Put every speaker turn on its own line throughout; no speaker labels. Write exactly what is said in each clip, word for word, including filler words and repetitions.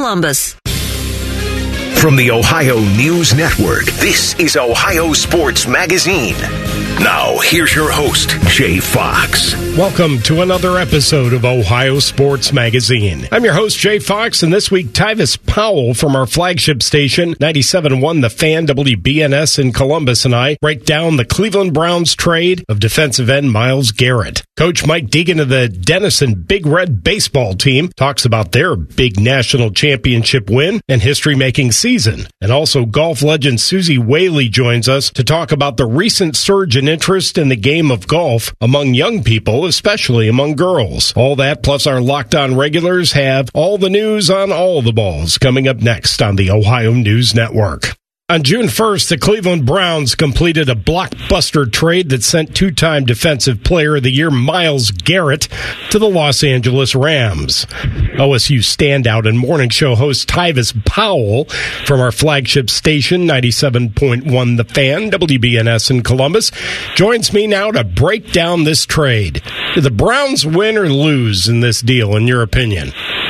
Columbus.
From the Ohio News Network, this is Ohio Sports Magazine. Now, here's your host, Jay Fox.
Welcome to another episode of Ohio Sports Magazine. I'm your host, Jay Fox, and this week, Tyvis Powell from our flagship station, ninety-seven point one The Fan, W B N S in Columbus, and I break down the Cleveland Browns trade of defensive end Myles Garrett. Coach Mike Deegan of the Denison Big Red baseball team talks about their big national championship win and history-making season. And also, golf legend Susie Whaley joins us to talk about the recent surge in interest in the game of golf among young people, especially among girls. All that, plus our Locked On regulars, have all the news on all the balls coming up next on the Ohio News Network. On June first, the Cleveland Browns completed a blockbuster trade that sent two-time Defensive Player of the Year Myles Garrett to the Los Angeles Rams. O S U standout and morning show host Tyvis Powell from our flagship station, ninety-seven point one The Fan, W B N S in Columbus, joins me now to break down this trade. Did the Browns win or lose in this deal, in your opinion?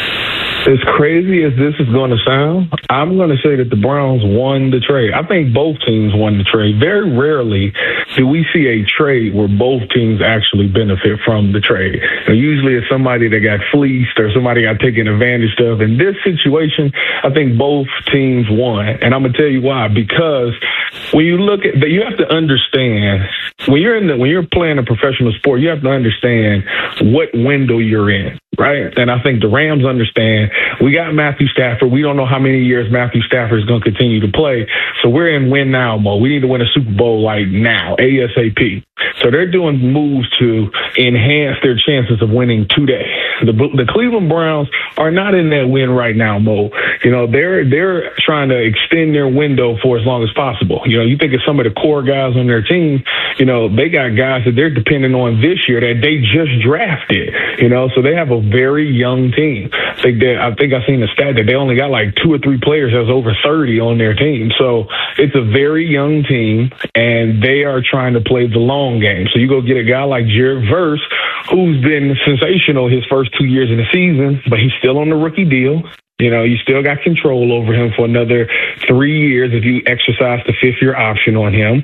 As crazy as this is going to sound, I'm going to say that the Browns won the trade. I think both teams won the trade. Very rarely do we see a trade where both teams actually benefit from the trade. And usually it's somebody that got fleeced or somebody got taken advantage of. In this situation, I think both teams won. And I'm going to tell you why. Because when you look at that, you have to understand when you're in the, when you're playing a professional sport, you have to understand what window you're in, right? And I think the Rams understand. We got Matthew Stafford. We don't know how many years Matthew Stafford is going to continue to play. So we're in win now mode. We need to win a Super Bowl like now, ASAP. So they're doing moves to enhance their chances of winning today. The, the Cleveland Browns are not in that win right now mode. You know, they're they're trying to extend their window for as long as possible. You know, you think of some of the core guys on their team, you know, they got guys that they're depending on this year that they just drafted, you know, so they have a very young team. I think that, I think I've seen the stat that they only got like two or three players that's over thirty on their team. So it's a very young team, and they are trying to play the long game. So you go get a guy like Jared Verse, who's been sensational his first two years of the season, but he's still on the rookie deal. You know, you still got control over him for another three years if you exercise the fifth-year option on him,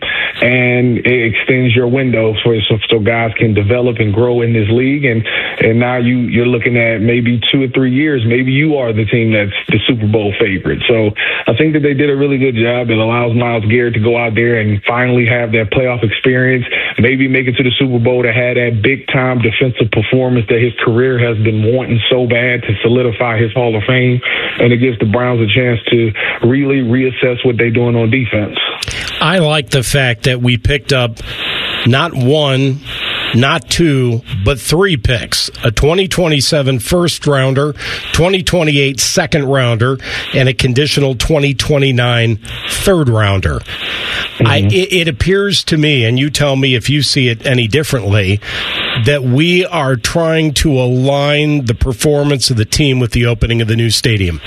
and it extends your window for so, so guys can develop and grow in this league. And, and now you, you're looking at maybe two or three years. Maybe you are the team that's the Super Bowl favorite. So I think that they did a really good job. It allows Myles Garrett to go out there and finally have that playoff experience, maybe make it to the Super Bowl to have that big-time defensive performance that his career has been wanting so bad to solidify his Hall of Fame. And it gives the Browns a chance to really reassess what they're doing on defense.
I like the fact that we picked up not one, not two, but three picks. A twenty twenty-seven first-rounder, twenty twenty-eight second-rounder, and a conditional twenty twenty-nine third-rounder. Mm-hmm. I, it, it appears to me, and you tell me if you see it any differently, that we are trying to align the performance of the team with the opening of the new stadium.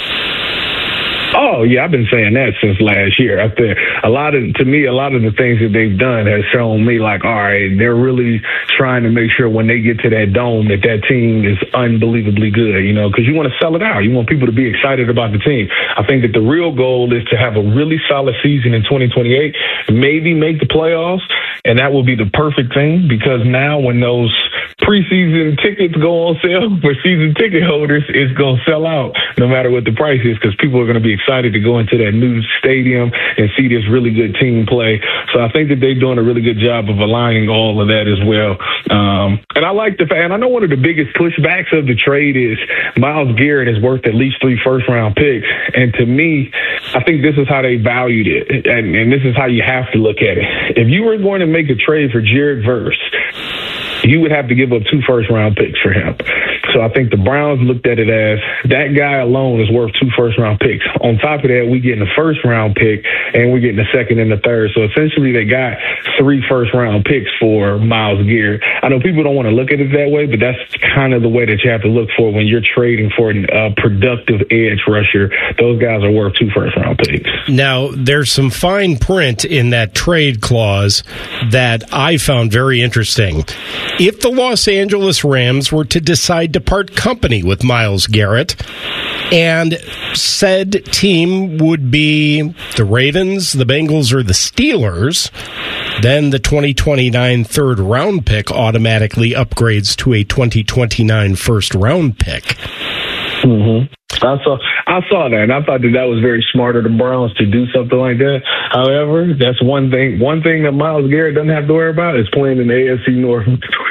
Oh, yeah, I've been saying that since last year. I think a lot of, to me, a lot of the things that they've done has shown me like, all right, they're really trying to make sure when they get to that dome that that team is unbelievably good, you know, because you want to sell it out. You want people to be excited about the team. I think that the real goal is to have a really solid season in twenty twenty-eight, maybe make the playoffs, and that will be the perfect thing, because now when those preseason tickets go on sale for season ticket holders, it's going to sell out no matter what the price is, because people are going to be excited to go into that new stadium and see this really good team play. So I think that they're doing a really good job of aligning all of that as well. Um, and I like the fact, and I know one of the biggest pushbacks of the trade is Myles Garrett is worth at least three first-round picks. And to me, I think this is how they valued it, and, and this is how you have to look at it. If you were going to make a trade for Jared Verse, you would have to give up two first-round picks for him. So I think the Browns looked at it as that guy alone is worth two first-round picks. On top of that, we getting a first-round pick, and we're getting a second and a third. So essentially, they got three first-round picks for Myles Garrett. I know people don't want to look at it that way, but that's kind of the way that you have to look for when you're trading for a uh, productive edge rusher. Those guys are worth two first-round picks.
Now, there's some fine print in that trade clause that I found very interesting. If the Los Angeles Rams were to decide to part company with Myles Garrett, And said team would be the Ravens, the Bengals, or the Steelers. Then the twenty twenty-nine third round pick automatically upgrades to a twenty twenty-nine first round pick.
Mm-hmm. I saw I saw that, and I thought that that was very smart of the Browns to do something like that. However, that's one thing. One thing that Myles Garrett doesn't have to worry about is playing in the A F C North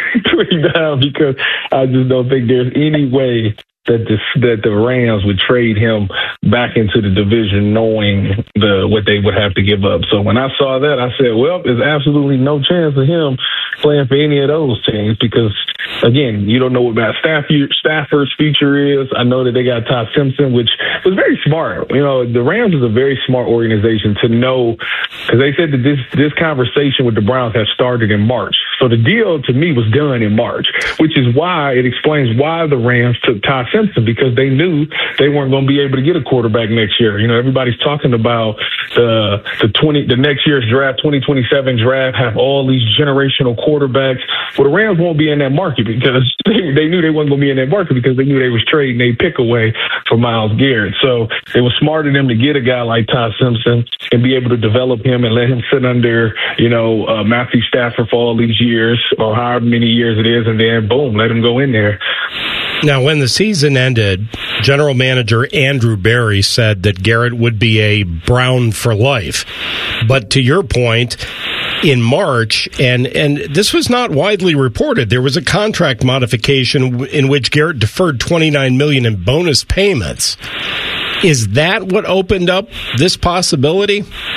down, because I just don't think there's any way that the that the Rams would trade him back into the division, knowing the what they would have to give up. So when I saw that, I said, well, there's absolutely no chance of him playing for any of those teams, because, again, you don't know what Matt Stafford's future is. I know that they got Todd Simpson, which was very smart. You know, the Rams is a very smart organization to know, because they said that this this conversation with the Browns had started in March. So the deal to me was done in March, which is why it explains why the Rams took Todd Simpson, because they knew they weren't going to be able to get a quarterback next year. You know, everybody's talking about the the twenty the next year's draft, twenty twenty-seven draft, have all these generational quarterbacks. Well, the Rams won't be in that market because they, they knew they wasn't going to be in that market, because they knew they was trading a pick away for Myles Garrett. So it was smart of them to get a guy like Todd Simpson and be able to develop him and let him sit under, you know, uh, Matthew Stafford for all these years, or however many years it is, and then boom, let him go in there.
Now, when the season ended, general manager Andrew Berry said that Garrett would be a Brown for life. But to your point, in March, and, and this was not widely reported, there was a contract modification in which Garrett deferred twenty-nine million dollars in bonus payments. Is that what opened up this possibility?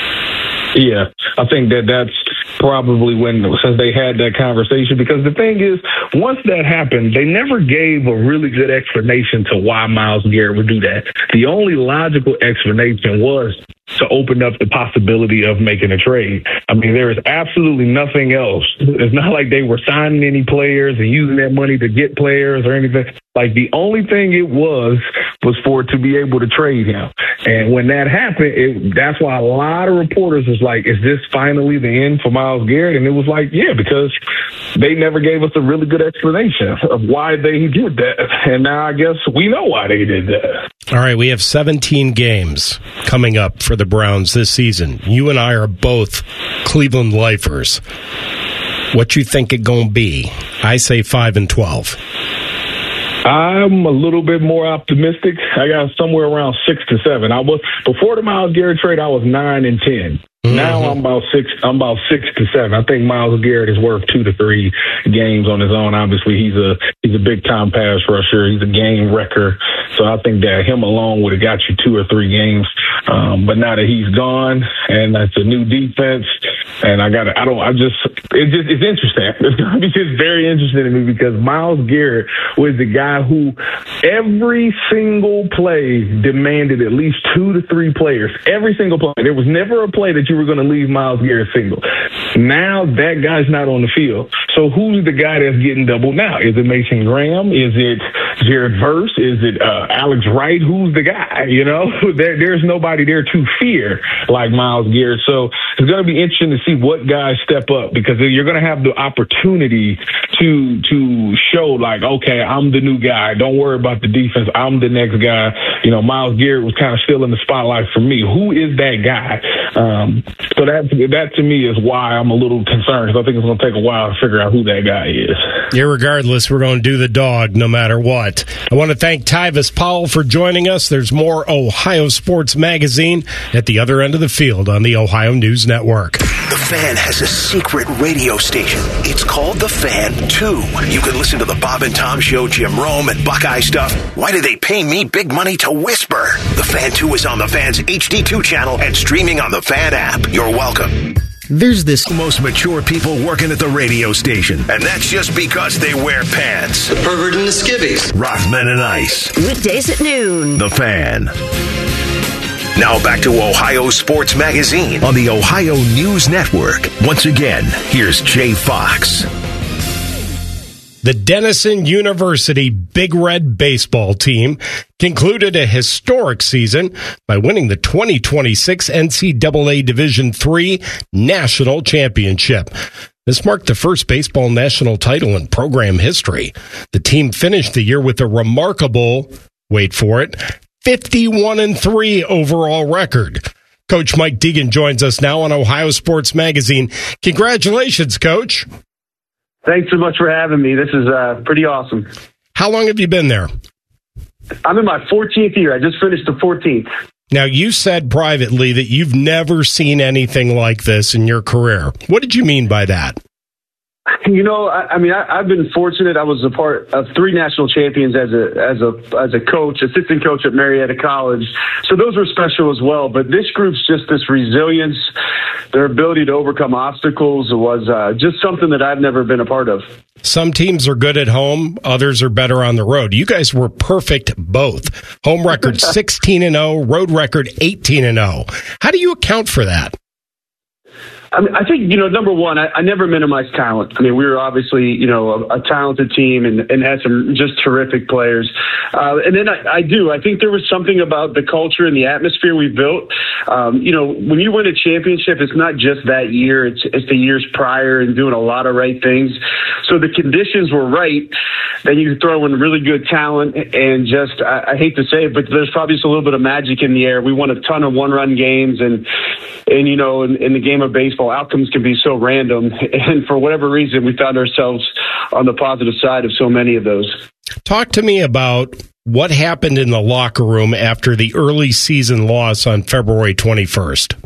Yeah, I think that that's probably when, since they had that conversation, because the thing is, once that happened, they never gave a really good explanation to why Myles Garrett would do that. The only logical explanation was to open up the possibility of making a trade. I mean, there is absolutely nothing else. It's not like they were signing any players and using that money to get players or anything. Like, the only thing it was was for it to be able to trade him. And when that happened, it, that's why a lot of reporters was like, is this finally the end for Myles Garrett? And it was like, yeah, because they never gave us a really good explanation of why they did that. And now I guess we know why they did that.
All right, we have seventeen games coming up for the Browns this season. You and I are both Cleveland lifers. What you think it gonna be? I say five and twelve.
I'm a little bit more optimistic. I got somewhere around six to seven. I was before the Myles Garrett trade, I was nine and ten. Mm-hmm. Now I'm about six. I'm about six to seven. I think Myles Garrett is worth two to three games on his own. Obviously, he's a he's a big time pass rusher. He's a game wrecker. So I think that him alone would have got you two or three games. Um, but now that he's gone, and that's a new defense, and I got I don't. I just it just it's interesting. It's gonna be just very interesting to me, because Myles Garrett was the guy who every single play demanded at least two to three players. Every single play. There was never a play that you were going to leave Myles Garrett single. Now that guy's not on the field. So who's the guy that's getting doubled now? Is it Mason Graham? Is it Jared Verse? Is it uh, Alex Wright? Who's the guy? You know, there, there's nobody there to fear like Myles Garrett. So it's going to be interesting to see what guys step up, because you're going to have the opportunity to to show, like, okay, I'm the new guy. Don't worry about the defense. I'm the next guy. You know, Myles Garrett was kind of still in the spotlight for me. Who is that guy? Um, so that that to me is why I'm a little concerned, because I think it's going to take a while to figure out who that guy is.
Irregardless, we're going to do the dog no matter what. I want to thank Tyvis Powell for joining us. There's more Ohio Sports Magazine at the other end of the field on the Ohio News Network.
The Fan has a secret radio station. It's called The Fan two. You can listen to the Bob and Tom Show, Jim Rome, and Buckeye stuff. Why do they pay me big money to whisper? The Fan two is on the Fan's H D two channel and streaming on the Fan app. You're welcome.
There's this
most mature people working at the radio station, and that's just because they wear pants.
The pervert and the skivvies.
Rothman and Ice.
Weekdays at noon.
The Fan. Now back to Ohio Sports Magazine on the Ohio News Network. Once again, here's Jay Fox.
The Denison University Big Red baseball team concluded a historic season by winning the twenty twenty-six N C double A Division three National Championship. This marked the first baseball national title in program history. The team finished the year with a remarkable, wait for it, fifty-one and three overall record. Coach Mike Deegan joins us now on Ohio Sports Magazine. Congratulations, Coach.
Thanks so much for having me. This is uh, pretty awesome.
How long have you been there?
I'm in my fourteenth year. I just finished the fourteenth.
Now, you said privately that you've never seen anything like this in your career. What did you mean by that?
You know, I, I mean, I, I've been fortunate. I was a part of three national champions as a as a as a coach, assistant coach at Marietta College. So those were special as well. But this group's just this resilience, their ability to overcome obstacles was uh, just something that I've never been a part of.
Some teams are good at home, others are better on the road. You guys were perfect both. Home record sixteen and oh, road record eighteen and oh. How do you account for that?
I mean, I think, you know, number one, I, I never minimized talent. I mean, we were obviously, you know, a, a talented team and, and had some just terrific players. Uh, and then I, I do. I think there was something about the culture and the atmosphere we built. Um, you know, when you win a championship, it's not just that year. It's, it's the years prior and doing a lot of right things. So the conditions were right. Then you throw in really good talent and just, I, I hate to say it, but there's probably just a little bit of magic in the air. We won a ton of one-run games and, and you know, in, in the game of baseball, outcomes can be so random. And for whatever reason, we found ourselves on the positive side of so many of those.
Talk to me about what happened in the locker room after the early season loss on February twenty-first.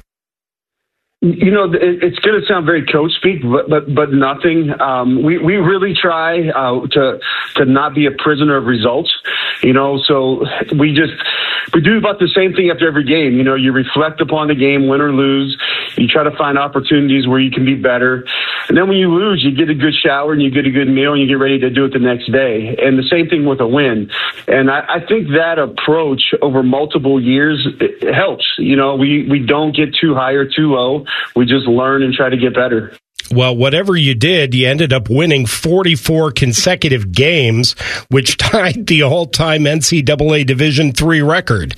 You know, it's going to sound very coach speak, but but, but nothing. Um, we we really try uh, to to not be a prisoner of results. You know, so we just we do about the same thing after every game. You know, you reflect upon the game, win or lose. You try to find opportunities where you can be better. And then when you lose, you get a good shower and you get a good meal and you get ready to do it the next day. And the same thing with a win. And I, I think that approach over multiple years it helps. You know, we, we don't get too high or too low. We just learn and try to get better.
Well, whatever you did, you ended up winning forty-four consecutive games, which tied the all-time N C double A Division three record.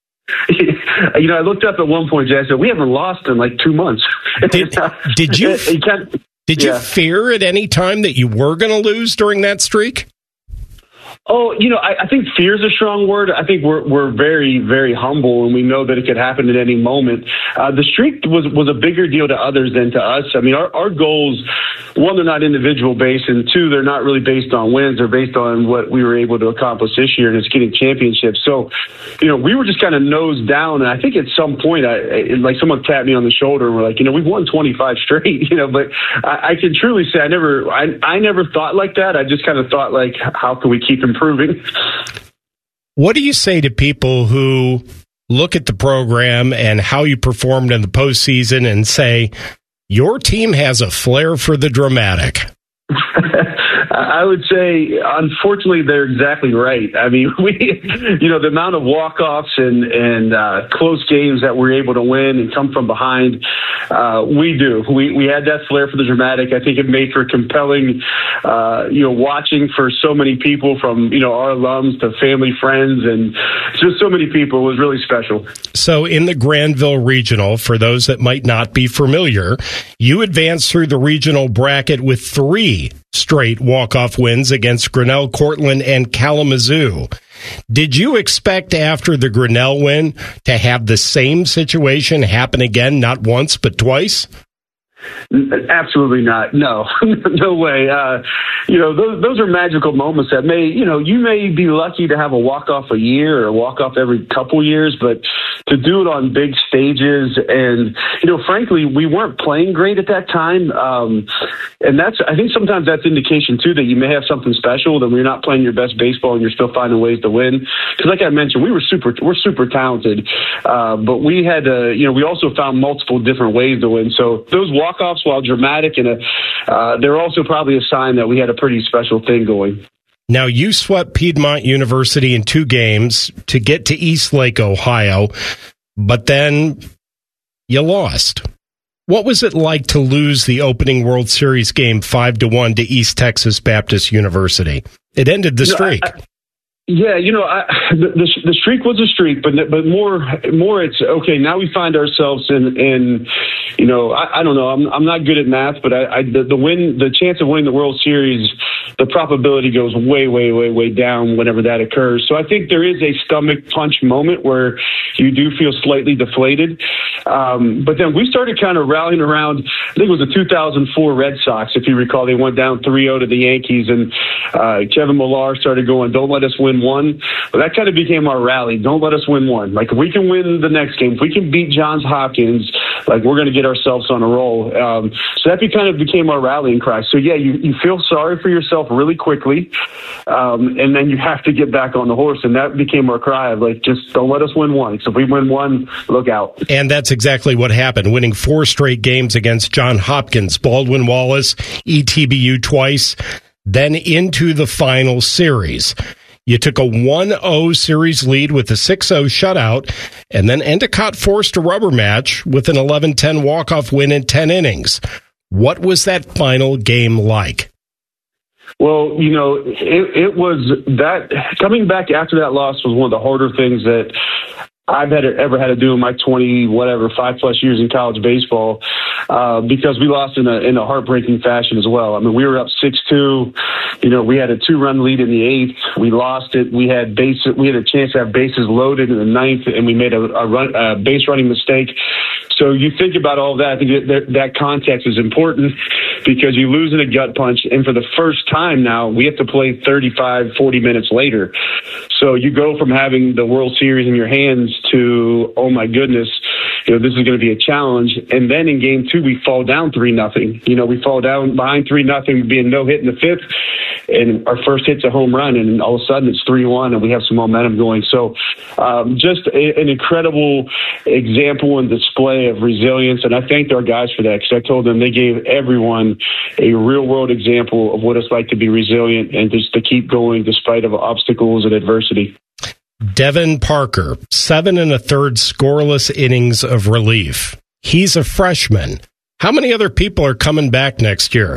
You know, I looked up at one point, Jay, I said, we haven't lost in like two months.
Did, did you, did you yeah. fear at any time that you were going to lose during that streak?
Oh, you know, I, I think fear is a strong word. I think we're we're very, very humble, and we know that it could happen at any moment. Uh, the streak was, was a bigger deal to others than to us. I mean, our, our goals, one, they're not individual based, and two, they're not really based on wins. They're based on what we were able to accomplish this year, and it's getting championships. So, you know, we were just kind of nose down, and I think at some point, I, like someone tapped me on the shoulder and were like, you know, we've won twenty-five straight, you know, but I, I can truly say I never, I, I never thought like that. I just kind of thought like, how can we keep improving?
What do you say to people who look at the program and how you performed in the postseason and say, your team has a flair for the dramatic?
I would say, unfortunately, they're exactly right. I mean, we, you know, the amount of walk-offs and, and uh, close games that we're able to win and come from behind, uh, we do. We we had that flair for the dramatic. I think it made for compelling, uh, you know, watching for so many people from, you know, our alums to family, friends, and just so many people. It was really special. So
in the Granville Regional, for those that might not be familiar, you advanced through the regional bracket with three straight walk-off wins against Grinnell, Cortland, and Kalamazoo. Did you expect after the Grinnell win to have the same situation happen again, not once, but twice?
Absolutely not. No, no way. Uh, you know, those, those are magical moments that may, you know, you may be lucky to have a walk-off a year or a walk-off every couple years, but to do it on big stages and, you know, frankly, we weren't playing great at that time. Um, and that's, I think sometimes that's indication too, that you may have something special, that we're not playing your best baseball and you're still finding ways to win. Because like I mentioned, we were super, we're super talented, uh, but we had to, you know, we also found multiple different ways to win. So those walk-offs, while dramatic, and a, uh, they're also probably a sign that we had a pretty special thing going.
Now, you swept Piedmont University in two games to get to Eastlake, Ohio, but then you lost. What was it like to lose the opening World Series game five to one to East Texas Baptist University? It ended the streak.
You know, I, Yeah, you know, I, the, the the streak was a streak, but but more more it's okay. Now we find ourselves in in you know I, I don't know. I'm I'm not good at math, but I, I the, the win the chance of winning the World Series, the probability goes way way way way down whenever that occurs. So I think there is a stomach punch moment where you do feel slightly deflated. Um, but then we started kind of rallying around. I think it was the two thousand four Red Sox, if you recall. They went down three oh to the Yankees, and uh, Kevin Millar started going, "Don't let us win one." But that kind of became our rally. Don't let us win one. Like, if we can win the next game, if we can beat Johns Hopkins, like, we're going to get ourselves on a roll. Um, so that be, kind of became our rallying cry. So, yeah, you, you feel sorry for yourself really quickly, um, and then you have to get back on the horse. And that became our cry of, like, just don't let us win one. So if we win one, look out.
And that's exactly what happened, winning four straight games against Johns Hopkins, Baldwin Wallace, E T B U twice, then into the final series. You took a one oh series lead with a six oh shutout, and then Endicott forced a rubber match with an eleven ten walk-off win in ten innings. What was that final game like?
Well, you know, it, it was that coming back after that loss was one of the harder things that I've had ever had to do in my twenty whatever five plus years in college baseball, uh, because we lost in a in a heartbreaking fashion as well. I mean, we were up six two. You know, we had a two run lead in the eighth. We lost it. We had base we had a chance to have bases loaded in the ninth, and we made a, a run a base running mistake. So you think about all that. I think that, that context is important because you lose in a gut punch, and for the first time now, we have to play thirty-five, forty minutes later. So you go from having the World Series in your hands to, oh my goodness, you know, this is going to be a challenge. And then in game two, we fall down three nothing. You know, we fall down behind three nothing, being no hit in the fifth, and our first hit's a home run, and all of a sudden it's three one, and we have some momentum going. So um, just a, an incredible example and display of resilience, and I thanked our guys for that because I told them they gave everyone a real-world example of what it's like to be resilient and just to keep going despite of obstacles and adversity.
Devin Parker, seven and a third scoreless innings of relief. He's a freshman. How many other people are coming back next year?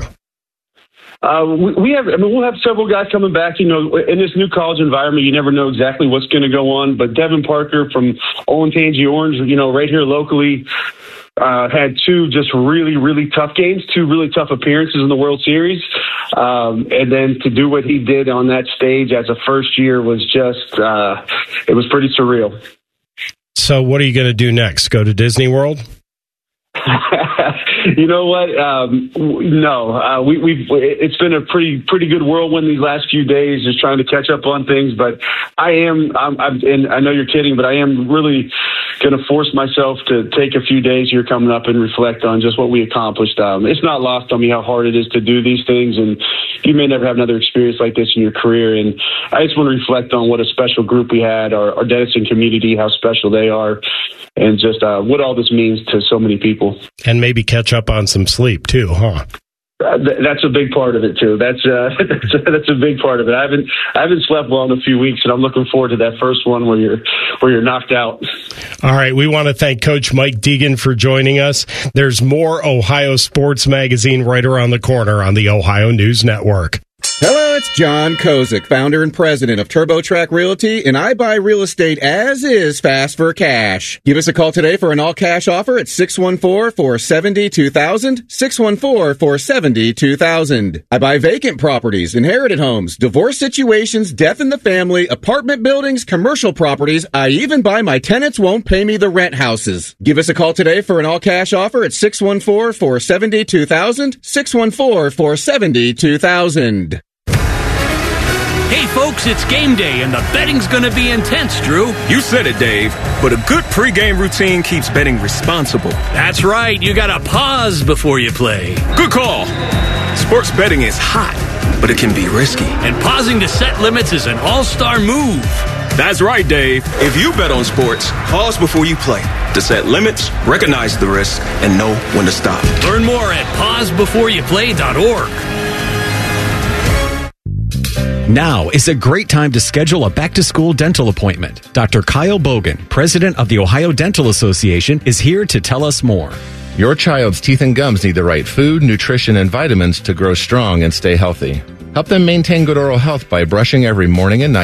Uh, we, we have, I mean, we'll have several guys coming back. You know, in this new college environment, you never know exactly what's going to go on. But Devin Parker from Olentangy Orange, you know, right here locally, uh, had two just really, really tough games, two really tough appearances in the World Series. Um, and then to do what he did on that stage as a first year was just, uh, it was pretty surreal.
So what are you going to do next? Go to Disney World?
You know what? Um, no, uh, we, we've. It's been a pretty pretty good whirlwind these last few days, just trying to catch up on things. But I am, I'm, I'm, and I know you're kidding, but I am really going to force myself to take a few days here coming up and reflect on just what we accomplished. Um, it's not lost on me how hard it is to do these things, and you may never have another experience like this in your career. And I just want to reflect on what a special group we had, our, our Denison community, how special they are, and just uh, what all this means to so many people.
And maybe catch up on some sleep too, huh?
Uh, th- that's a big part of it too. That's uh, that's, a, that's a big part of it. I haven't I haven't slept well in a few weeks, and I'm looking forward to that first one where you're where you're knocked out.
All right, we want to thank Coach Mike Deegan for joining us. There's more Ohio Sports Magazine right around the corner on the Ohio News Network.
Hello, it's John Kozik, founder and president of TurboTrack Realty, and I buy real estate as is fast for cash. Give us a call today for an all-cash offer at six one four, four seven zero, two thousand, six one four, four seven zero, two thousand. I buy vacant properties, inherited homes, divorce situations, death in the family, apartment buildings, commercial properties. I even buy my tenants won't pay me the rent houses. Give us a call today for an all-cash offer at six one four, four seven zero, two thousand, six one four, four seven zero, two thousand.
Hey folks, it's game day and the betting's gonna be intense, Drew.
You said it, Dave, but a good pregame routine keeps betting responsible.
That's right, you gotta pause before you play.
Good call. Sports betting is hot, but it can be risky.
And pausing to set limits is an all-star move.
That's right, Dave. If you bet on sports, pause before you play to set limits, recognize the risk, and know when to stop.
Learn more at pause before you play dot org.
Now is a great time to schedule a back-to-school dental appointment. Doctor Kyle Bogan, president of the Ohio Dental Association, is here to tell us more.
Your child's teeth and gums need the right food, nutrition, and vitamins to grow strong and stay healthy. Help them maintain good oral health by brushing every morning and night,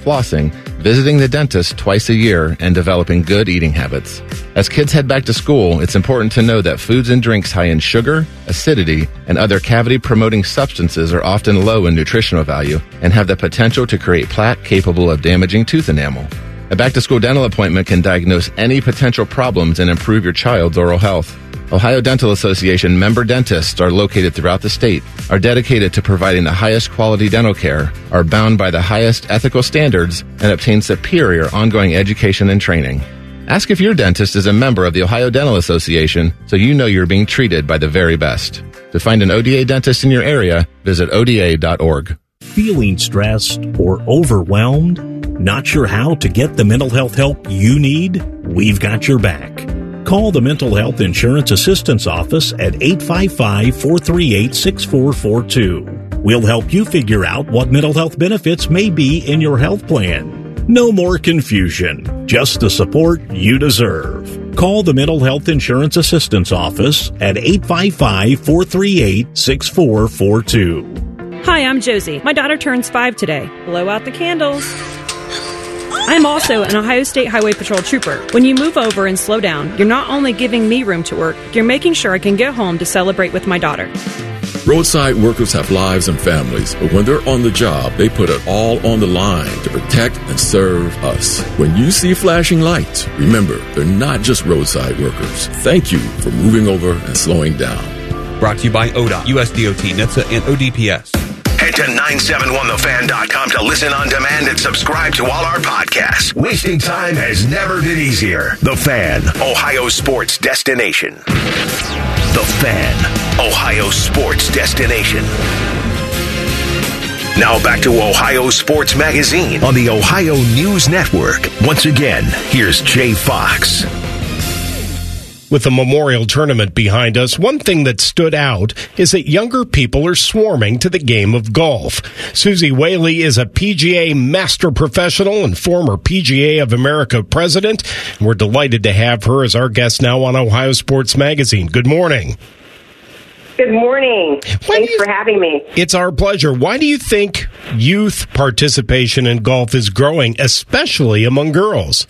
flossing, visiting the dentist twice a year, and developing good eating habits. As kids head back to school, it's important to know that foods and drinks high in sugar, acidity, and other cavity-promoting substances are often low in nutritional value and have the potential to create plaque capable of damaging tooth enamel. A back-to-school dental appointment can diagnose any potential problems and improve your child's oral health. Ohio Dental Association member dentists are located throughout the state, are dedicated to providing the highest quality dental care, are bound by the highest ethical standards, and obtain superior ongoing education and training. Ask if your dentist is a member of the Ohio Dental Association so you know you're being treated by the very best. To find an O D A dentist in your area, visit O D A dot org.
Feeling stressed or overwhelmed? Not sure how to get the mental health help you need? We've got your back. Call the Mental Health Insurance Assistance Office at eight five five, four three eight, six four four two. We'll help you figure out what mental health benefits may be in your health plan. No more confusion, just the support you deserve. Call the Mental Health Insurance Assistance Office at eight five five, four three eight, six four four two.
Hi, I'm Josie. My daughter turns five today. Blow out the candles. I'm also an Ohio State Highway Patrol trooper. When you move over and slow down, you're not only giving me room to work, you're making sure I can get home to celebrate with my daughter.
Roadside workers have lives and families, but when they're on the job, they put it all on the line to protect and serve us. When you see flashing lights, remember, they're not just roadside workers. Thank you for moving over and slowing down.
Brought to you by O D O T, U S D O T, N H T S A, and O D P S.
Head to nine seven one the fan dot com to listen on demand and subscribe to all our podcasts. Wasting time has never been easier. The Fan, Ohio sports destination. The Fan, Ohio sports destination. Now back to Ohio Sports Magazine on the Ohio News Network. Once again, here's Jay Fox.
With the Memorial Tournament behind us, one thing that stood out is that younger people are swarming to the game of golf. Susie Whaley is a P G A master professional and former P G A of America president. We're delighted to have her as our guest now on Ohio Sports Magazine. Good morning.
Good morning. Thanks you, for having me.
It's our pleasure. Why do you think youth participation in golf is growing, especially among girls?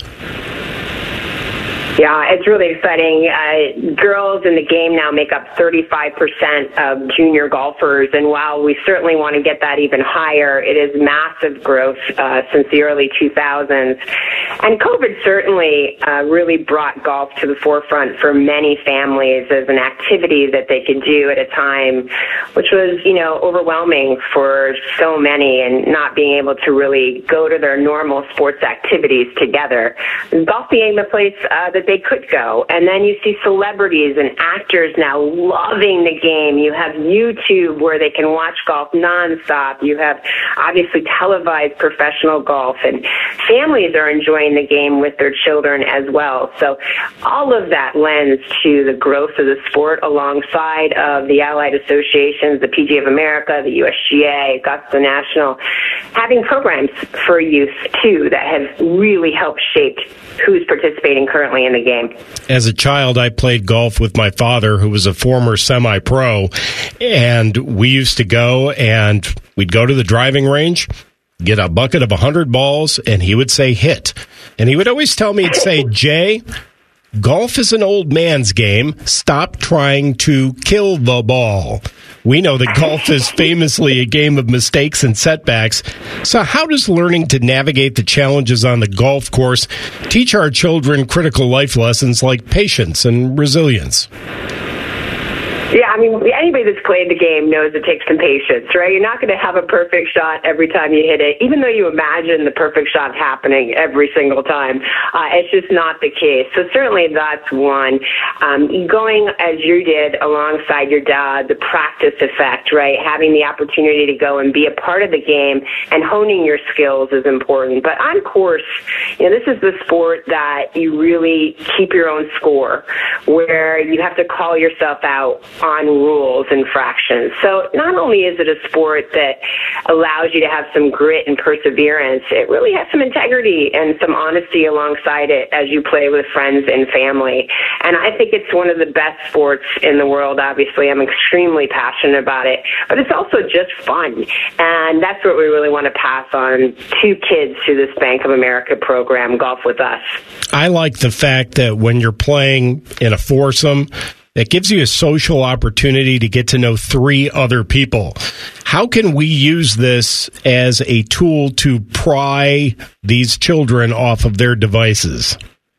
Yeah, it's really exciting. Uh, girls in the game now make up thirty-five percent of junior golfers, and while we certainly want to get that even higher, it is massive growth uh, since the early two thousands. And COVID certainly uh, really brought golf to the forefront for many families as an activity that they could do at a time which was, you know, overwhelming for so many, and not being able to really go to their normal sports activities together. Golf being the place uh, that they could go. And then you see celebrities and actors now loving the game. You have YouTube where they can watch golf nonstop. You have obviously televised professional golf, and families are enjoying the game with their children as well. So all of that lends to the growth of the sport alongside of the allied associations, the P G A of America, the U S G A, Augusta National, having programs for youth too that have really helped shape who's participating currently in the game.
As a child, I played golf with my father, who was a former semi-pro, and we used to go and we'd go to the driving range, get a bucket of one hundred balls, and he would say hit. And he would always tell me, he'd say, Jay, golf is an old man's game. Stop trying to kill the ball. We know that golf is famously a game of mistakes and setbacks. So how does learning to navigate the challenges on the golf course teach our children critical life lessons like patience and resilience?
Yeah, I mean, anybody that's played the game knows it takes some patience, right? You're not going to have a perfect shot every time you hit it, even though you imagine the perfect shot happening every single time. Uh, it's just not the case. So certainly that's one. Um, going as you did alongside your dad, the practice effect, right? Having the opportunity to go and be a part of the game and honing your skills is important. But on course, you know, this is the sport that you really keep your own score, where you have to call yourself out on rules and fractions. So not only is it a sport that allows you to have some grit and perseverance, it really has some integrity and some honesty alongside it as you play with friends and family. And I think it's one of the best sports in the world. Obviously, I'm extremely passionate about it, but it's also just fun. And that's what we really want to pass on to kids through this Bank of America program, Golf With Us.
I like the fact that when you're playing in a foursome, it gives you a social opportunity to get to know three other people. How can we use this as a tool to pry these children off of their devices?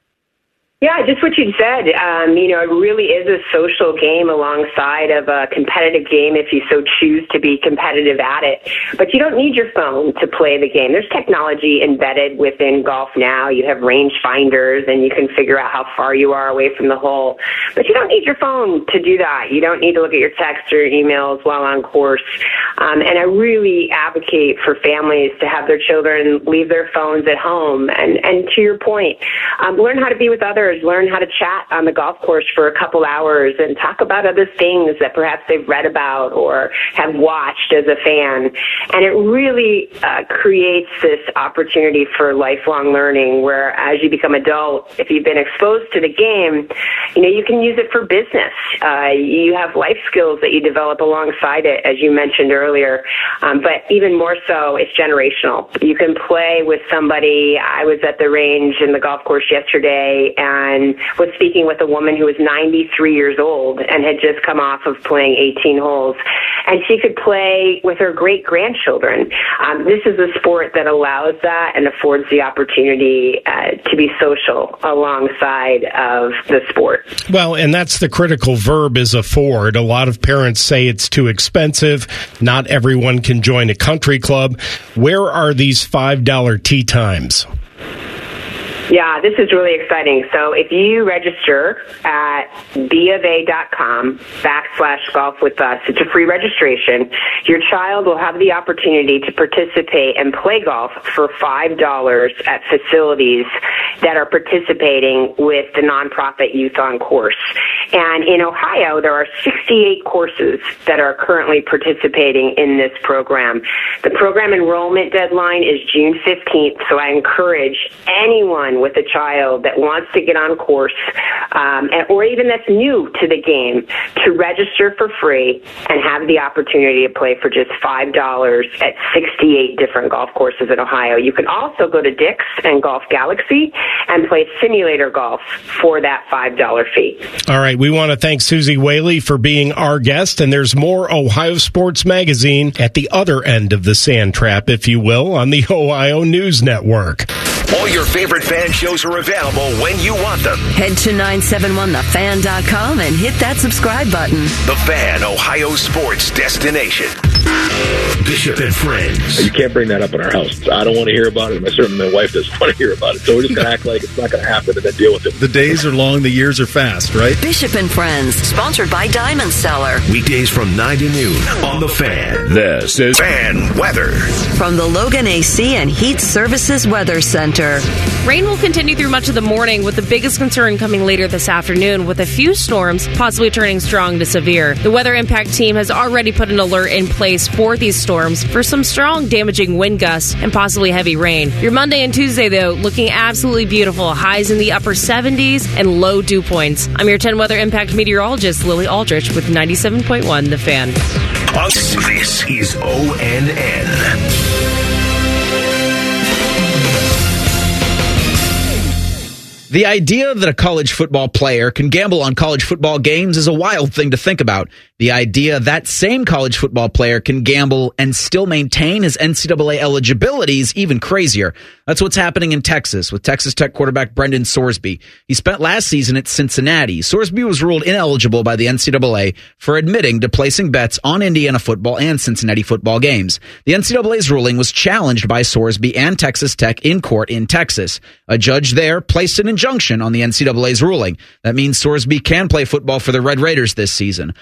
Yeah, just what you said. Um, you know, it really is a social game alongside of a competitive game if you so choose to be competitive at it. But you don't need your phone to play the game. There's technology embedded within golf now. You have range finders and you can figure out how far you are away from the hole. But you don't need your phone to do that. You don't need to look at your text or emails while on course. Um, and I really advocate for families to have their children leave their phones at home. And, and to your point, um, learn how to be with others. Learn how to chat on the golf course for a couple hours and talk about other things that perhaps they've read about or have watched as a fan. And it really uh, creates this opportunity for lifelong learning where as you become adult, if you've been exposed to the game, you know, you can use it for business. Uh, you have life skills that you develop alongside it, as you mentioned earlier. Um, but even more so, it's generational. You can play with somebody. I was at the range in the golf course yesterday and and was speaking with a woman who was ninety-three years old and had just come off of playing eighteen holes. And she could play with her great-grandchildren. Um, this is a sport that allows that and affords the opportunity uh, to be social alongside of the sport.
Well, and that's the critical verb is afford. A lot of parents say it's too expensive. Not everyone can join a country club. Where are these five dollar tee times?
Yeah, this is really exciting. So if you register at bofA.com backslash golf with us, it's a free registration. Your child will have the opportunity to participate and play golf for five dollars at facilities that are participating with the nonprofit Youth on Course. And in Ohio, there are sixty-eight courses that are currently participating in this program. The program enrollment deadline is June fifteenth, so I encourage anyone with a child that wants to get on course um, or even that's new to the game to register for free and have the opportunity to play for just five dollars at sixty-eight different golf courses in Ohio. You can also go to Dick's and Golf Galaxy and play simulator golf for that five dollar fee.
All right, we want to thank Susie Whaley for being our guest, and there's more Ohio Sports Magazine at the other end of the sand trap, if you will, on the Ohio News Network.
All your favorite fan shows are available when you want them.
Head to nine seven one the fan dot com and hit that subscribe button.
The Fan, Ohio sports destination. Bishop and Friends.
You can't bring that up in our house. I don't want to hear about it, and certainly my wife doesn't want to hear about it. So we're just going to act like it's not going to happen and then deal with it.
The days are long, the years are fast, right?
Bishop and Friends, sponsored by Diamond Seller.
Weekdays from nine to noon on The Fan. This is Fan Weather.
From the Logan A C and Heat Services Weather Center.
Rain will continue through much of the morning, with the biggest concern coming later this afternoon, with a few storms possibly turning strong to severe. The Weather Impact Team has already put an alert in place for these storms for some strong, damaging wind gusts and possibly heavy rain. Your Monday and Tuesday, though, looking absolutely beautiful. Highs in the upper seventies and low dew points. I'm your ten Weather Impact meteorologist, Lily Aldrich, with ninety-seven point one The Fan.
This is O N N.
The idea that a college football player can gamble on college football games is a wild thing to think about. The idea that same college football player can gamble and still maintain his N C double A eligibility is even crazier. That's what's happening in Texas with Texas Tech quarterback Brendan Sorsby. He spent last season at Cincinnati. Sorsby was ruled ineligible by the N C double A for admitting to placing bets on Indiana football and Cincinnati football games. The N C double A's ruling was challenged by Sorsby and Texas Tech in court in Texas. A judge there placed an injunction on the N C double A's ruling. That means Sorsby can play football for the Red Raiders this season. Paul Fein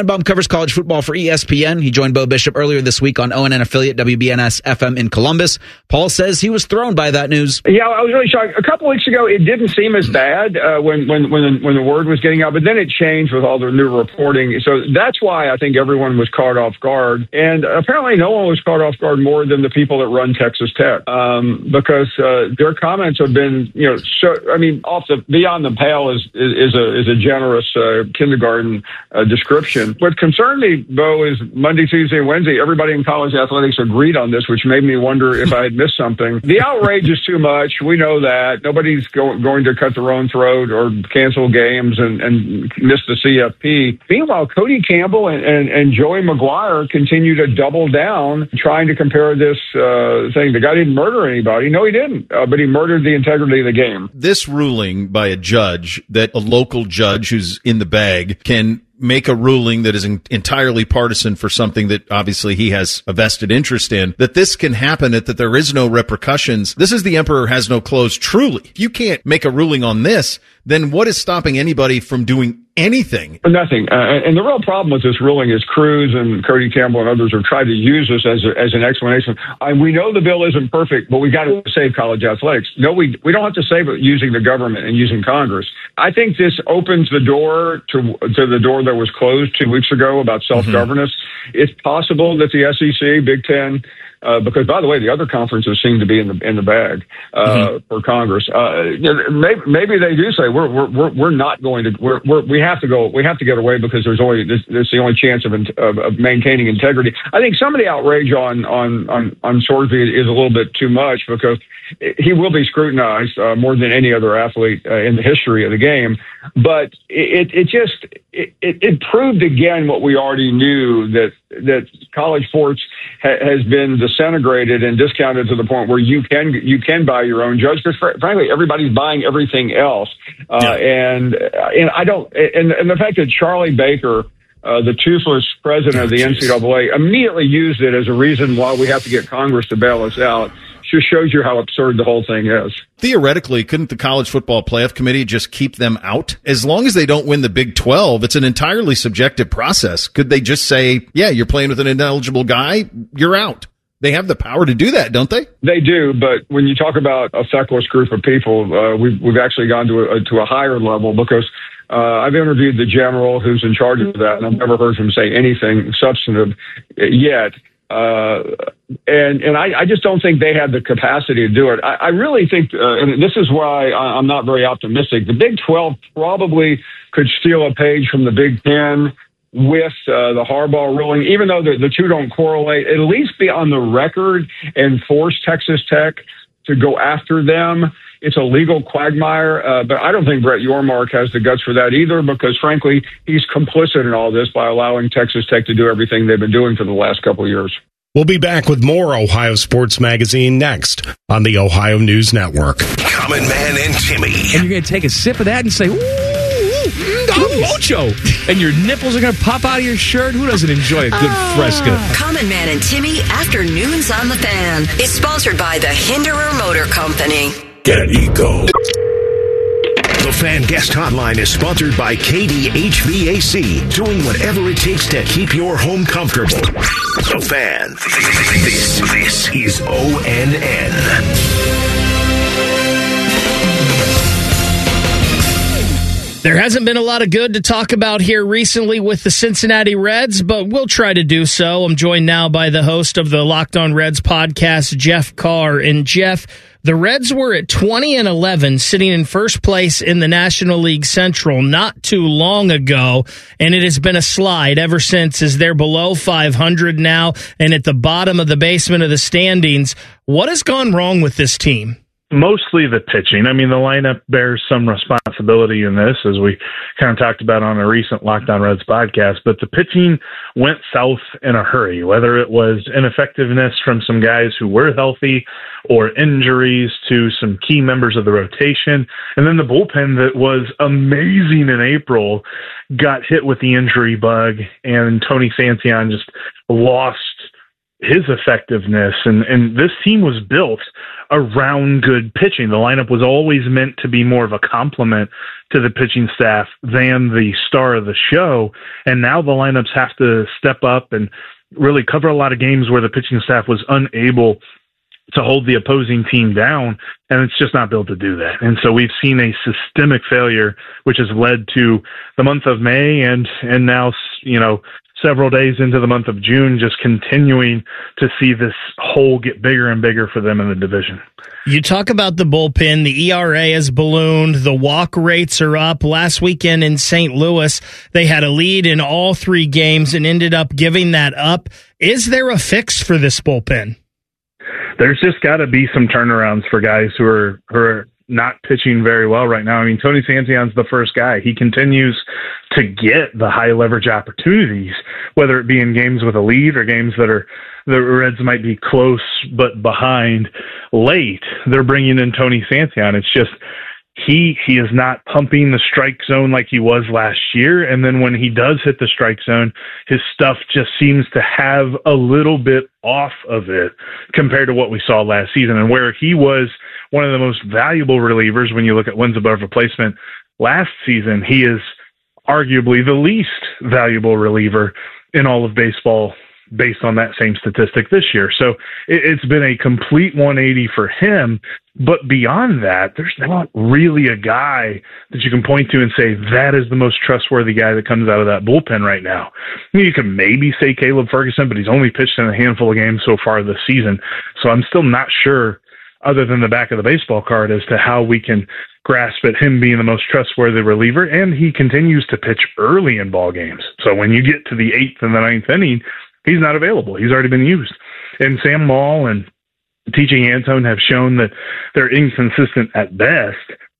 Feinbaum covers college football for E S P N. He joined Bo Bishop earlier this week on O N N affiliate W B N S F M in Columbus. Paul says he was thrown by that news.
Yeah, I was really shocked. A couple weeks ago, it didn't seem as bad uh, when when when the, when the word was getting out, but then it changed with all the new reporting. So that's why I think everyone was caught off guard, and apparently no one was caught off guard more than the people that run Texas Tech, um, because uh, their comments have been, you know, so, I mean, off the beyond the pale is is, is a is a generous uh, kindergarten uh, description. What concerned me, Bo, is Monday, Tuesday, and Wednesday, everybody in college athletics agreed on this, which made me wonder if I had missed something. The outrage is too much. We know that. Nobody's go- going to cut their own throat or cancel games and, and miss the C F P. Meanwhile, Cody Campbell and, and, and Joey McGuire continue to double down, trying to compare this uh, thing. The guy didn't murder anybody. No, he didn't. Uh, but he murdered the integrity of the game.
This ruling by a judge, that a local judge who's in the bag can make a ruling that is in, entirely partisan for something that obviously he has a vested interest in, that this can happen, that, that there is no repercussions. This is the emperor has no clothes. Truly, if you can't make a ruling on this, then what is stopping anybody from doing anything?
Nothing. Uh, and the real problem with this ruling is Cruz and Cody Campbell and others are trying to use this as a, as an explanation. Uh, we know the bill isn't perfect, but we got to save college athletics. No, we we don't have to save it using the government and using Congress. I think this opens the door to to the door that was closed two weeks ago about self-governance. Mm-hmm. It's possible that the S E C, Big Ten, Uh, because, by the way, the other conferences seem to be in the in the bag uh, mm-hmm. for Congress. Uh, you know, maybe, maybe they do say we're we're we're not going to we're, we're we have to go we have to get away because there's only this, this is the only chance of, of of maintaining integrity. I think some of the outrage on on on on Sorsby is a little bit too much because he will be scrutinized uh, more than any other athlete uh, in the history of the game. But it it just it, it proved again what we already knew, that that college sports ha- has been disintegrated and discounted to the point where you can you can buy your own judge. Because fr- frankly, everybody's buying everything else, uh, yeah. and and I don't and, and the fact that Charlie Baker, Uh, the toothless president of the N C double A, immediately used it as a reason why we have to get Congress to bail us out. Just shows you how absurd the whole thing is.
Theoretically, couldn't the College Football Playoff Committee just keep them out? As long as they don't win the Big twelve, it's an entirely subjective process. Could they just say, yeah, you're playing with an ineligible guy, you're out? They have the power to do that, don't they?
They do, but when you talk about a feckless group of people, uh, we've, we've actually gone to a, to a higher level because Uh, I've interviewed the general who's in charge of that, and I've never heard him say anything substantive yet. Uh, and and I, I just don't think they have the capacity to do it. I, I really think, uh, and this is why I, I'm not very optimistic, the Big twelve probably could steal a page from the Big Ten with uh, the Harbaugh ruling, even though the, the two don't correlate, at least be on the record and force Texas Tech to go after them. It's a legal quagmire, uh, but I don't think Brett Yormark has the guts for that either because, frankly, he's complicit in all this by allowing Texas Tech to do everything they've been doing for the last couple of years.
We'll be back with more Ohio Sports Magazine next on the Ohio News Network.
Common Man and Timmy.
And you're going to take a sip of that and say, ooh, ooh mucho. And your nipples are going to pop out of your shirt. Who doesn't enjoy a good ah. Fresca?
Common Man and Timmy, Afternoons on the Fan, is sponsored by the Hinderer Motor Company.
Get Eco. The Fan Guest Hotline is sponsored by K D H V A C, doing whatever it takes to keep your home comfortable. The Fan. This, this is O N N.
There hasn't been a lot of good to talk about here recently with the Cincinnati Reds, but we'll try to do so. I'm joined now by the host of the Locked On Reds podcast, Jeff Carr. And Jeff, the Reds were at twenty and eleven, sitting in first place in the National League Central not too long ago, and it has been a slide ever since as they're below five hundred now and at the bottom of the basement of the standings. What has gone wrong with this team?
Mostly the pitching. I mean, the lineup bears some responsibility in this, as we kind of talked about on a recent Locked On Reds podcast, but the pitching went south in a hurry, whether it was ineffectiveness from some guys who were healthy or injuries to some key members of the rotation. And then the bullpen that was amazing in April got hit with the injury bug, and Tony Santillan just lost his effectiveness. And, and this team was built around good pitching. The lineup was always meant to be more of a complement to the pitching staff than the star of the show. And now the lineups have to step up and really cover a lot of games where the pitching staff was unable to hold the opposing team down, and it's just not built to do that. And so we've seen a systemic failure, which has led to the month of May and and now, you know, several days into the month of June, just continuing to see this hole get bigger and bigger for them in the division.
You talk about the bullpen. The E R A has ballooned. The walk rates are up. Last weekend in Saint Louis, they had a lead in all three games and ended up giving that up. Is there a fix for this bullpen?
There's just got to be some turnarounds for guys who are who are not pitching very well right now. I mean, Tony Santillan's the first guy. He continues to get the high leverage opportunities, whether it be in games with a lead or games that are the Reds might be close but behind late. They're bringing in Tony Santillan. It's just he he is not pumping the strike zone like he was last year. And then when he does hit the strike zone, his stuff just seems to have a little bit off of it compared to what we saw last season. And where he was one of the most valuable relievers when you look at wins above replacement last season, he is arguably the least valuable reliever in all of baseball based on that same statistic this year. So it, it's been a complete one eighty for him. But beyond that, there's not really a guy that you can point to and say, that is the most trustworthy guy that comes out of that bullpen right now. I mean, you can maybe say Caleb Ferguson, but he's only pitched in a handful of games so far this season. So I'm still not sure, other than the back of the baseball card, as to how we can grasp at him being the most trustworthy reliever. And he continues to pitch early in ball games. So when you get to the eighth and the ninth inning, he's not available. He's already been used. And Sam Maul and T J Antone have shown that they're inconsistent at best.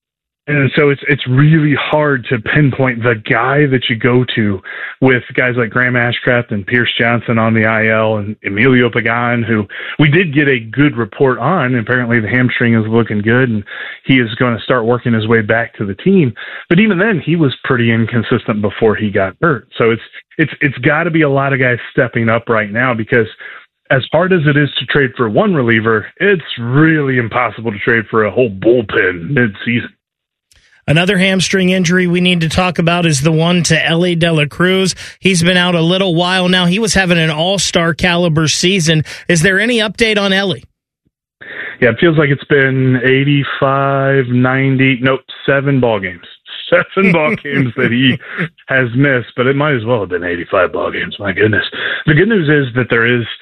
And so it's it's really hard to pinpoint the guy that you go to with guys like Graham Ashcraft and Pierce Johnson on the I L and Emilio Pagan, who we did get a good report on. Apparently the hamstring is looking good and he is going to start working his way back to the team. But even then, he was pretty inconsistent before he got hurt. So it's it's it's got to be a lot of guys stepping up right now, because as hard as it is to trade for one reliever, it's really impossible to trade for a whole bullpen mid-season.
Another hamstring injury we need to talk about is the one to Elly De La Cruz. He's been out a little while now. He was having an all-star caliber season. Is there any update on Elly?
Yeah, it feels like it's been eighty-five, ninety, nope, seven ball games. Seven ball games that he has missed, but it might as well have been eighty-five ball games. My goodness. The good news is that there is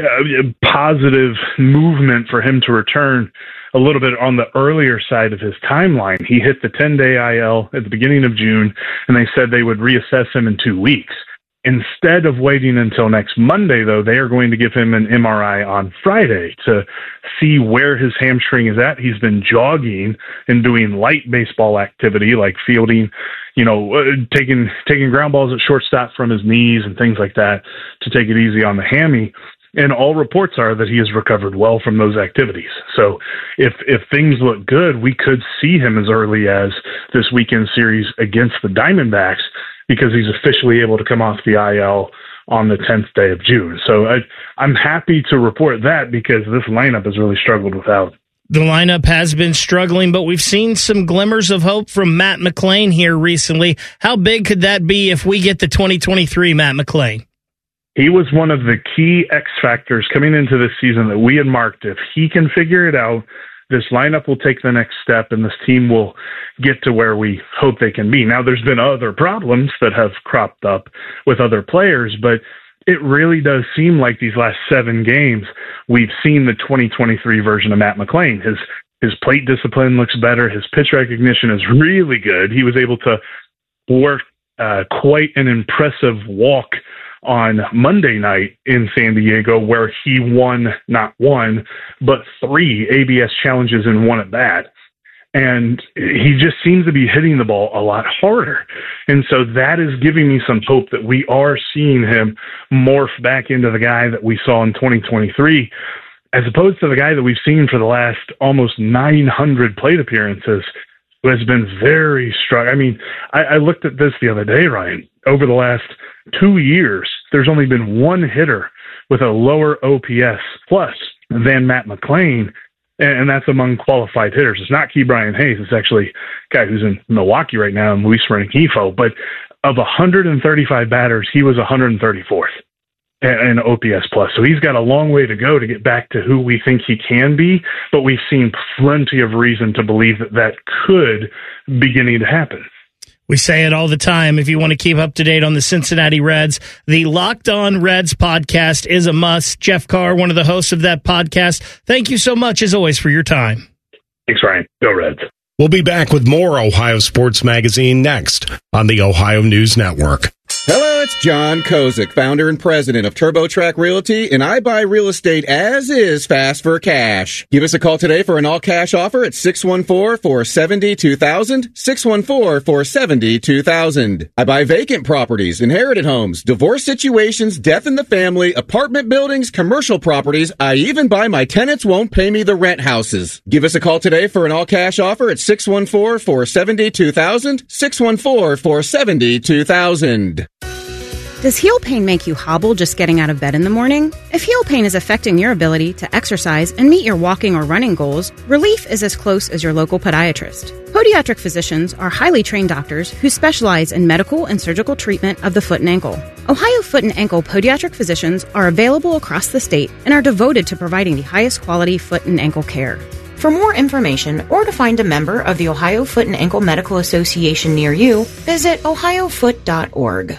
a positive movement for him to return a little bit on the earlier side of his timeline. He hit the ten-day I L at the beginning of June, and they said they would reassess him in two weeks. Instead of waiting until next Monday, though, they are going to give him an M R I on Friday to see where his hamstring is at. He's been jogging and doing light baseball activity like fielding, you know, uh, taking taking ground balls at shortstop from his knees and things like that to take it easy on the hammy. And all reports are that he has recovered well from those activities. So if if things look good, we could see him as early as this weekend series against the Diamondbacks, because he's officially able to come off the I L on the tenth day of June. So I, I'm happy to report that, because this lineup has really struggled without.
The lineup has been struggling, but we've seen some glimmers of hope from Matt McLain here recently. How big could that be if we get the twenty twenty-three Matt McLain?
He was one of the key X factors coming into this season that we had marked. If he can figure it out, this lineup will take the next step and this team will get to where we hope they can be. Now, there's been other problems that have cropped up with other players, but it really does seem like these last seven games, we've seen the twenty twenty-three version of Matt McLain. His, his plate discipline looks better. His pitch recognition is really good. He was able to work uh, quite an impressive walk on Monday night in San Diego, where he won not one, but three A B S challenges in one at bat. And he just seems to be hitting the ball a lot harder. And so that is giving me some hope that we are seeing him morph back into the guy that we saw in twenty twenty-three, as opposed to the guy that we've seen for the last almost nine hundred plate appearances, who has been very strong. I mean, I, I looked at this the other day, Ryan. Over the last two years, there's only been one hitter with a lower O P S plus than Matt McLain, and that's among qualified hitters. It's not Key Brian Hayes. It's actually a guy who's in Milwaukee right now, and Luis Rengifo. But of one hundred thirty-five batters, he was one hundred thirty-fourth in O P S plus. So he's got a long way to go to get back to who we think he can be, but we've seen plenty of reason to believe that that could beginning to happen.
We say it all the time. If you want to keep up to date on the Cincinnati Reds, the Locked On Reds podcast is a must. Jeff Carr, one of the hosts of that podcast, thank you so much, as always, for your time.
Thanks, Ryan. Go Reds.
We'll be back with more Ohio Sports Magazine next on the Ohio News Network.
Hello, it's John Kozik, founder and president of TurboTrack Realty, and I buy real estate as is, fast for cash. Give us a call today for an all-cash offer at six one four, four seven zero, two thousand, six one four, four seven zero, two thousand. I buy vacant properties, inherited homes, divorce situations, death in the family, apartment buildings, commercial properties. I even buy my tenants won't pay me the rent houses. Give us a call today for an all-cash offer at six one four, four seven zero, two thousand, six one four, four seven zero, two thousand.
Does heel pain make you hobble just getting out of bed in the morning? If heel pain is affecting your ability to exercise and meet your walking or running goals, relief is as close as your local podiatrist. Podiatric physicians are highly trained doctors who specialize in medical and surgical treatment of the foot and ankle. Ohio Foot and Ankle Podiatric physicians are available across the state and are devoted to providing the highest quality foot and ankle care.
For more information or to find a member of the Ohio Foot and Ankle Medical Association near you, visit ohio foot dot org.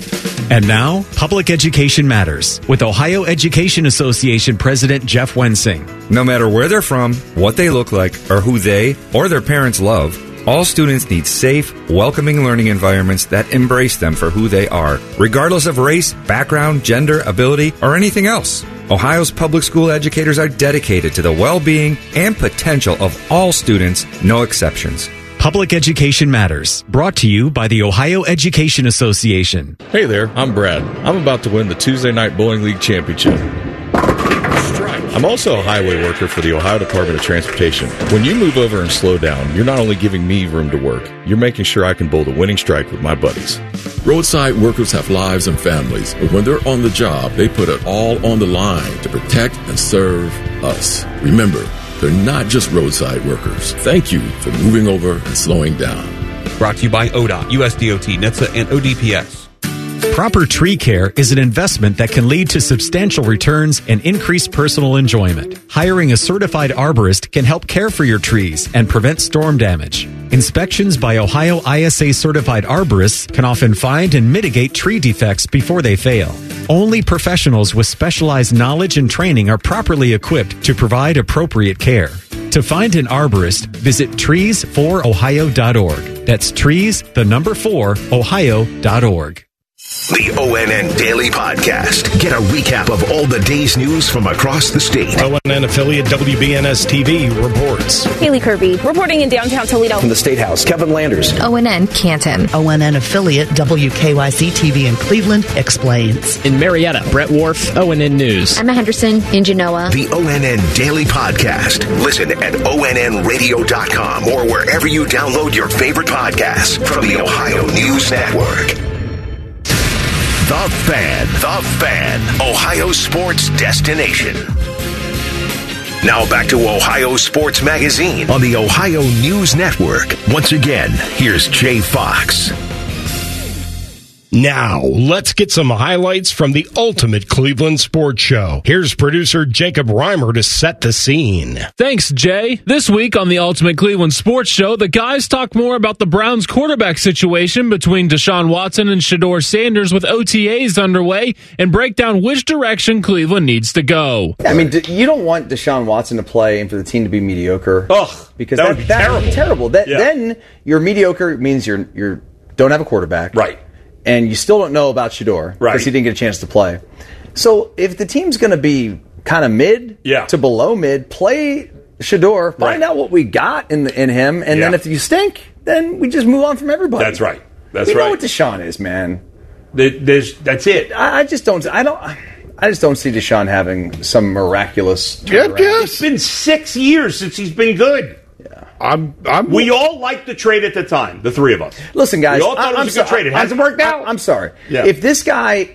And now, Public Education Matters with Ohio Education Association President Jeff Wensing.
No matter where they're from, what they look like, or who they or their parents love, all students need safe, welcoming learning environments that embrace them for who they are, regardless of race, background, gender, ability, or anything else. Ohio's public school educators are dedicated to the well-being and potential of all students, no exceptions.
Public Education Matters, brought to you by the Ohio Education Association.
Hey there, I'm Brad. I'm about to win the Tuesday Night Bowling League Championship. I'm also a highway worker for the Ohio Department of Transportation. When you move over and slow down, you're not only giving me room to work, you're making sure I can bowl the winning strike with my buddies.
Roadside workers have lives and families, but when they're on the job, they put it all on the line to protect and serve us. Remember, they're not just roadside workers. Thank you for moving over and slowing down.
Brought to you by O D O T, U S D O T, N H T S A, and O D P S.
Proper tree care is an investment that can lead to substantial returns and increased personal enjoyment. Hiring a certified arborist can help care for your trees and prevent storm damage. Inspections by Ohio I S A certified arborists can often find and mitigate tree defects before they fail. Only professionals with specialized knowledge and training are properly equipped to provide appropriate care. To find an arborist, visit trees for ohio dot org. That's trees, the number four, ohio dot org.
The O N N Daily Podcast. Get a recap of all the day's news from across the state.
O N N affiliate W B N S T V reports.
Haley Kirby reporting in downtown Toledo.
From the State House, Kevin Landers.
O N N Canton.
O N N affiliate W K Y C T V in Cleveland explains.
In Marietta, Brett Wharf, O N N News.
Emma Henderson in Genoa.
The O N N Daily Podcast. Listen at O N N radio dot com or wherever you download your favorite podcasts from the Ohio News Network. The Fan, The Fan, Ohio sports destination. Now back to Ohio Sports Magazine on the Ohio News Network. Once again, here's Jay Fox.
Now, let's get some highlights from the ultimate Cleveland sports show. Here's producer Jacob Reimer to set the scene.
Thanks, Jay. This week on the Ultimate Cleveland Sports Show, the guys talk more about the Browns quarterback situation between Deshaun Watson and Shedeur Sanders with O T As underway and break down which direction Cleveland needs to go.
I mean, you don't want Deshaun Watson to play and for the team to be mediocre.
Ugh,
because
that
that,
would be
that
terrible.
would be terrible. That,
Yeah.
Then you're mediocre means you're you're don't have a quarterback.
Right.
And you still don't know about Shedeur
Right.
because he didn't get a chance to play. So if the team's going to be kind of mid
Yeah.
to below mid, play Shedeur, find
Right.
out what we got in in him, and
Yeah.
then if you stink, then we just move on from everybody.
That's right. That's
we
right.
know what Deshaun is, man.
There- There's, that's it.
I, I just don't. I don't. I just don't see Deshaun having some miraculous. turnaround.
It's been six years since he's been good.
I'm, I'm,
we all liked the trade at the time, the three of us.
Listen, guys.
We all thought
I,
it was
I'm
a good
so-
trade. It
I'm-
hasn't worked out.
I'm sorry.
Yeah.
If this guy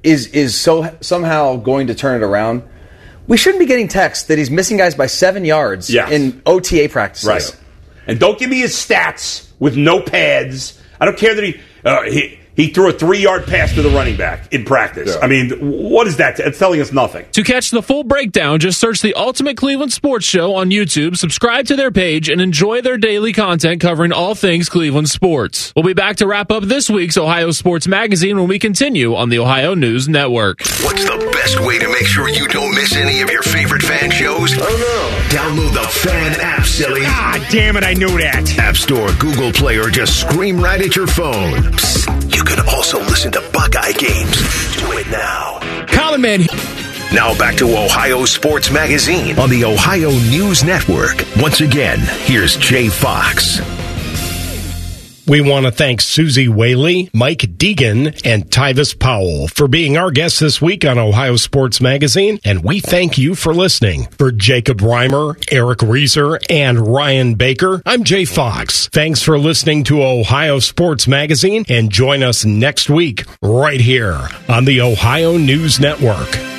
is is so somehow going to turn it around, we shouldn't be getting texts that he's missing guys by seven yards
Yes.
in O T A practices.
Right. And don't give me his stats with no pads. I don't care that he uh, he, he threw a three-yard pass to the running back in practice.
Yeah.
I mean, what is that? It's telling us nothing.
To catch the full breakdown, just search the Ultimate Cleveland Sports Show on YouTube, subscribe to their page, and enjoy their daily content covering all things Cleveland sports. We'll be back to wrap up this week's Ohio Sports Magazine when we continue on the Ohio News Network.
What's the best way to make sure you don't miss any of your favorite fan shows? Oh no. Download the Fan app, silly.
Ah, damn it, I knew that.
App Store, Google Play, or just scream right at your phone. Psst, you can also listen to Buckeye games. Do it now.
Common Man.
Now back to Ohio Sports Magazine on the Ohio News Network. Once again, here's Jay Fox.
We want to thank Susie Whaley, Mike Deegan, and Tyvis Powell for being our guests this week on Ohio Sports Magazine, and we thank you for listening. For Jacob Reimer, Eric Reeser, and Ryan Baker, I'm Jay Fox. Thanks for listening to Ohio Sports Magazine, and join us next week right here on the Ohio News Network.